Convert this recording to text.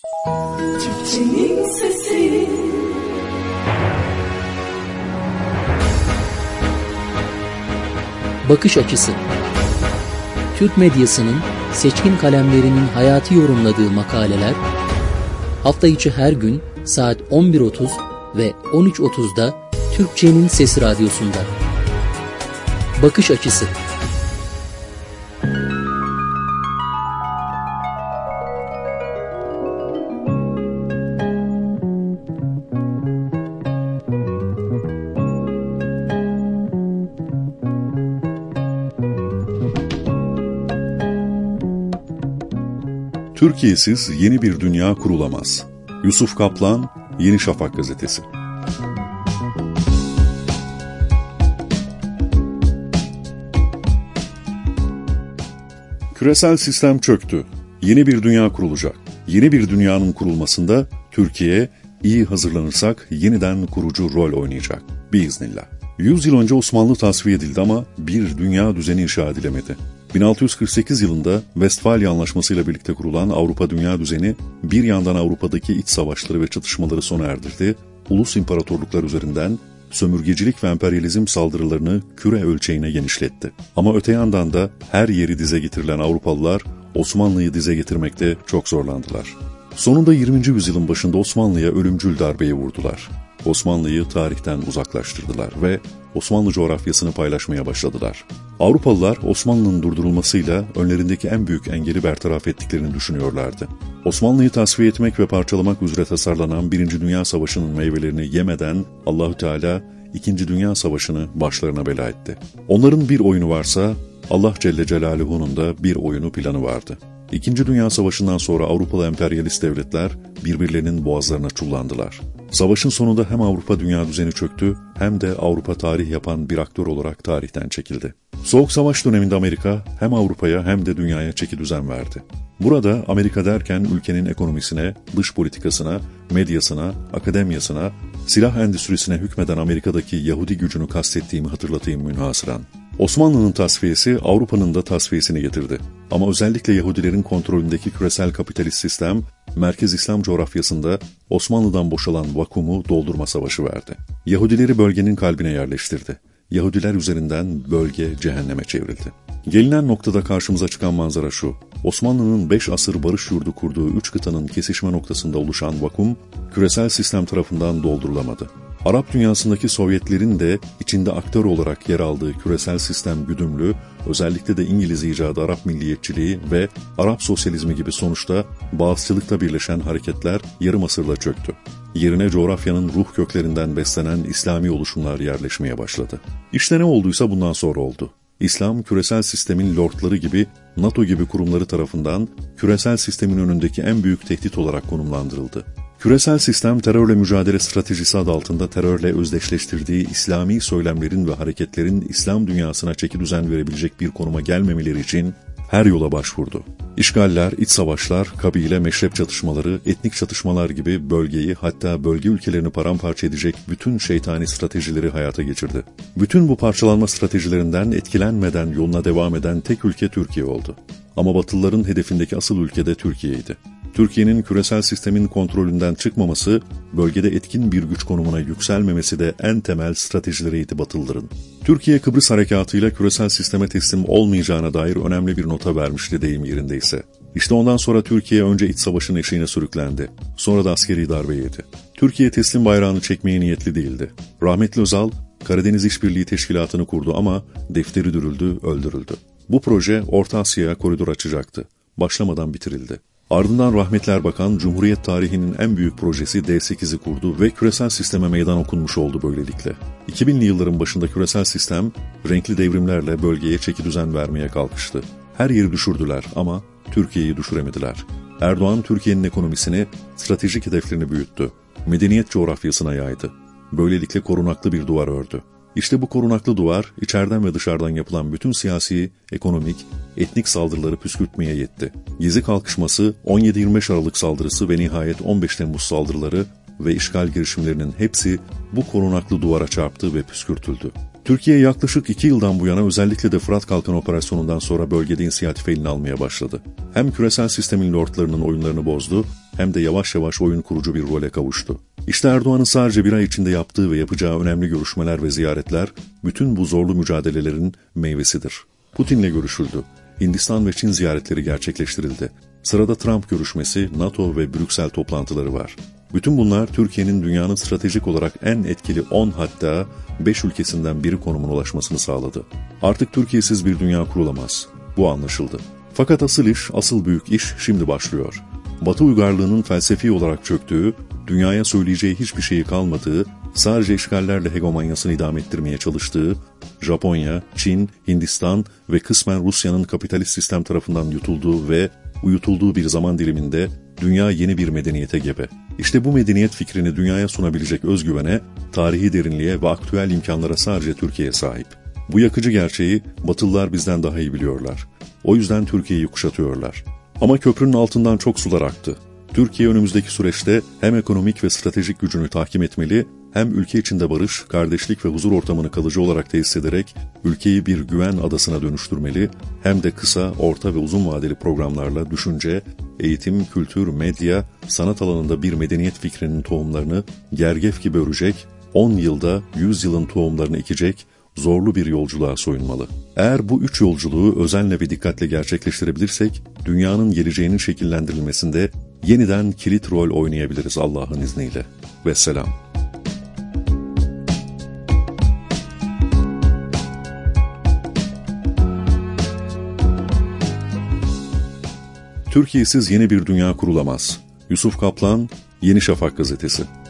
Türkçenin sesi. Bakış açısı. Türk medyasının seçkin kalemlerinin hayatı yorumladığı makaleler, hafta içi her gün saat 11.30 ve 13.30'da Türkçenin Sesi Radyosu'nda. Bakış açısı. Türkiye'siz yeni bir dünya kurulamaz. Yusuf Kaplan, Yeni Şafak Gazetesi. Küresel sistem çöktü. Yeni bir dünya kurulacak. Yeni bir dünyanın kurulmasında Türkiye, iyi hazırlanırsak yeniden kurucu rol oynayacak. Biiznillah. 100 yıl önce Osmanlı tasfiye edildi ama bir dünya düzeni inşa edilemedi. 1648 yılında Westfalia Anlaşması'yla birlikte kurulan Avrupa Dünya Düzeni, bir yandan Avrupa'daki iç savaşları ve çatışmaları sona erdirdi, ulus imparatorluklar üzerinden sömürgecilik ve emperyalizm saldırılarını küre ölçeğine genişletti. Ama öte yandan da her yeri dize getirilen Avrupalılar Osmanlı'yı dize getirmekte çok zorlandılar. Sonunda 20. yüzyılın başında Osmanlı'ya ölümcül darbeyi vurdular. Osmanlı'yı tarihten uzaklaştırdılar ve Osmanlı coğrafyasını paylaşmaya başladılar. Avrupalılar Osmanlı'nın durdurulmasıyla önlerindeki en büyük engeli bertaraf ettiklerini düşünüyorlardı. Osmanlı'yı tasfiye etmek ve parçalamak üzere tasarlanan 1. Dünya Savaşı'nın meyvelerini yemeden Allahü Teala 2. Dünya Savaşı'nı başlarına bela etti. Onların bir oyunu varsa Allah Celle Celaluhu'nun da bir oyunu planı vardı. 2. Dünya Savaşı'ndan sonra Avrupalı emperyalist devletler birbirlerinin boğazlarına çullandılar. Savaşın sonunda hem Avrupa dünya düzeni çöktü hem de Avrupa tarih yapan bir aktör olarak tarihten çekildi. Soğuk Savaş döneminde Amerika hem Avrupa'ya hem de dünyaya çekidüzen verdi. Burada Amerika derken ülkenin ekonomisine, dış politikasına, medyasına, akademiyasına, silah endüstrisine hükmeden Amerika'daki Yahudi gücünü kastettiğimi hatırlatayım münhasıran. Osmanlı'nın tasfiyesi Avrupa'nın da tasfiyesini getirdi. Ama özellikle Yahudilerin kontrolündeki küresel kapitalist sistem, Merkez İslam coğrafyasında Osmanlı'dan boşalan vakumu doldurma savaşı verdi. Yahudileri bölgenin kalbine yerleştirdi. Yahudiler üzerinden bölge cehenneme çevrildi. Gelinen noktada karşımıza çıkan manzara şu: Osmanlı'nın 5 asır barış yurdu kurduğu 3 kıtanın kesişme noktasında oluşan vakum, küresel sistem tarafından doldurulamadı. Arap dünyasındaki Sovyetlerin de içinde aktör olarak yer aldığı küresel sistem güdümlü, özellikle de İngiliz icadı Arap milliyetçiliği ve Arap sosyalizmi gibi sonuçta bağızçılıkta birleşen hareketler yarım asırla çöktü. Yerine coğrafyanın ruh köklerinden beslenen İslami oluşumlar yerleşmeye başladı. İşte ne olduysa bundan sonra oldu. İslam, küresel sistemin lordları gibi, NATO gibi kurumları tarafından küresel sistemin önündeki en büyük tehdit olarak konumlandırıldı. Küresel sistem, terörle mücadele stratejisi adı altında terörle özdeşleştirdiği İslami söylemlerin ve hareketlerin İslam dünyasına çekidüzen verebilecek bir konuma gelmemeleri için her yola başvurdu. İşgaller, iç savaşlar, kabile, meşrep çatışmaları, etnik çatışmalar gibi bölgeyi, hatta bölge ülkelerini paramparça edecek bütün şeytani stratejileri hayata geçirdi. Bütün bu parçalanma stratejilerinden etkilenmeden yoluna devam eden tek ülke Türkiye oldu. Ama Batılıların hedefindeki asıl ülke de Türkiye'ydi. Türkiye'nin küresel sistemin kontrolünden çıkmaması, bölgede etkin bir güç konumuna yükselmemesi de en temel stratejileriydi Batılıların. Türkiye, Kıbrıs harekatıyla küresel sisteme teslim olmayacağına dair önemli bir nota vermişti deyim yerindeyse. İşte ondan sonra Türkiye önce iç savaşın eşiğine sürüklendi. Sonra da askeri darbe yedi. Türkiye teslim bayrağını çekmeye niyetli değildi. Rahmetli Özal, Karadeniz İşbirliği Teşkilatı'nı kurdu ama defteri dürüldü, öldürüldü. Bu proje Orta Asya'ya koridor açacaktı. Başlamadan bitirildi. Ardından rahmetli Erbakan, Cumhuriyet tarihinin en büyük projesi D8'i kurdu ve küresel sisteme meydan okunmuş oldu böylelikle. 2000'li yılların başında küresel sistem, renkli devrimlerle bölgeye çekidüzen vermeye kalkıştı. Her yeri düşürdüler ama Türkiye'yi düşüremediler. Erdoğan, Türkiye'nin ekonomisini, stratejik hedeflerini büyüttü. Medeniyet coğrafyasına yaydı. Böylelikle korunaklı bir duvar ördü. İşte bu korunaklı duvar, içeriden ve dışarıdan yapılan bütün siyasi, ekonomik, etnik saldırıları püskürtmeye yetti. Gezi kalkışması, 17-25 Aralık saldırısı ve nihayet 15 Temmuz saldırıları ve işgal girişimlerinin hepsi bu korunaklı duvara çarptı ve püskürtüldü. Türkiye yaklaşık 2 yıldan bu yana özellikle de Fırat Kalkanı operasyonundan sonra bölgede inisiyatif eline almaya başladı. Hem küresel sistemin lordlarının oyunlarını bozdu, hem de yavaş yavaş oyun kurucu bir role kavuştu. İşte Erdoğan'ın sadece bir ay içinde yaptığı ve yapacağı önemli görüşmeler ve ziyaretler bütün bu zorlu mücadelelerin meyvesidir. Putin'le görüşüldü. Hindistan ve Çin ziyaretleri gerçekleştirildi. Sırada Trump görüşmesi, NATO ve Brüksel toplantıları var. Bütün bunlar Türkiye'nin dünyanın stratejik olarak en etkili 10 hatta 5 ülkesinden biri konumuna ulaşmasını sağladı. Artık Türkiye'siz bir dünya kurulamaz. Bu anlaşıldı. Fakat asıl büyük iş şimdi başlıyor. Batı uygarlığının felsefi olarak çöktüğü, dünyaya söyleyeceği hiçbir şeyi kalmadığı, sadece işgallerle hegemonyasını idame ettirmeye çalıştığı, Japonya, Çin, Hindistan ve kısmen Rusya'nın kapitalist sistem tarafından yutulduğu ve uyutulduğu bir zaman diliminde dünya yeni bir medeniyete gebe. İşte bu medeniyet fikrini dünyaya sunabilecek özgüvene, tarihi derinliğe ve aktüel imkanlara sadece Türkiye sahip. Bu yakıcı gerçeği Batılılar bizden daha iyi biliyorlar. O yüzden Türkiye'yi kuşatıyorlar. Ama köprünün altından çok sular aktı. Türkiye önümüzdeki süreçte hem ekonomik ve stratejik gücünü tahkim etmeli, hem ülke içinde barış, kardeşlik ve huzur ortamını kalıcı olarak tesis ederek ülkeyi bir güven adasına dönüştürmeli, hem de kısa, orta ve uzun vadeli programlarla düşünce, eğitim, kültür, medya, sanat alanında bir medeniyet fikrinin tohumlarını gergef gibi örecek, 10 yılda 100 yılın tohumlarını ekecek, zorlu bir yolculuğa soyunmalı. Eğer bu 3 yolculuğu özenle ve dikkatle gerçekleştirebilirsek, dünyanın geleceğinin şekillendirilmesinde yeniden kilit rol oynayabiliriz Allah'ın izniyle. Vesselam. Türkiye'siz yeni bir dünya kurulamaz. Yusuf Kaplan, Yeni Şafak Gazetesi.